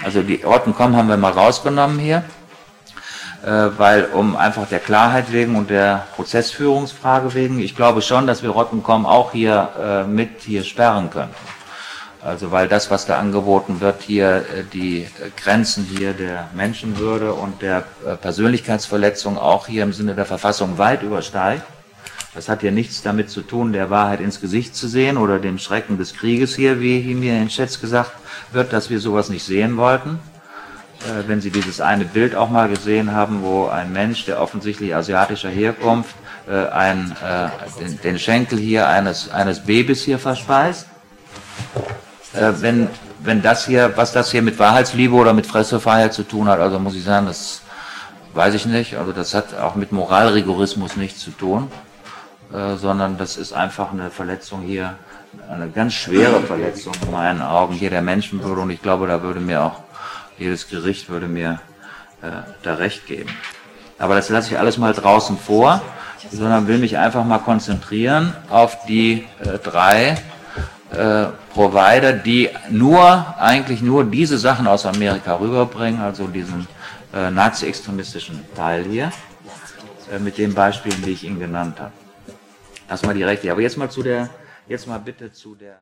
Also die Rotten.com haben wir mal rausgenommen hier, weil um einfach der Klarheit wegen und der Prozessführungsfrage wegen, ich glaube schon, dass wir Rotten.com auch hier hier sperren können. Also weil das, was da angeboten wird, hier die Grenzen hier der Menschenwürde und der Persönlichkeitsverletzung auch hier im Sinne der Verfassung weit übersteigt. Das hat ja nichts damit zu tun, der Wahrheit ins Gesicht zu sehen oder dem Schrecken des Krieges hier, wie mir in den Chats gesagt wird, dass wir sowas nicht sehen wollten. Wenn Sie dieses eine Bild auch mal gesehen haben, wo ein Mensch, der offensichtlich asiatischer Herkunft, den Schenkel hier eines Babys hier verspeist. Wenn das hier, was das hier mit Wahrheitsliebe oder mit Fressefreiheit zu tun hat, also muss ich sagen, das weiß ich nicht, also das hat auch mit Moralrigorismus nichts zu tun, sondern das ist einfach eine Verletzung hier, eine ganz schwere Verletzung in meinen Augen hier der Menschenwürde, und ich glaube, da würde mir auch jedes Gericht würde mir da recht geben. Aber das lasse ich alles mal draußen vor, sondern will mich einfach mal konzentrieren auf die drei Provider, die eigentlich nur diese Sachen aus Amerika rüberbringen, also diesen nazi-extremistischen Teil hier, mit den Beispielen, die ich Ihnen genannt habe. Das mal direkt hier. Aber jetzt mal bitte zu der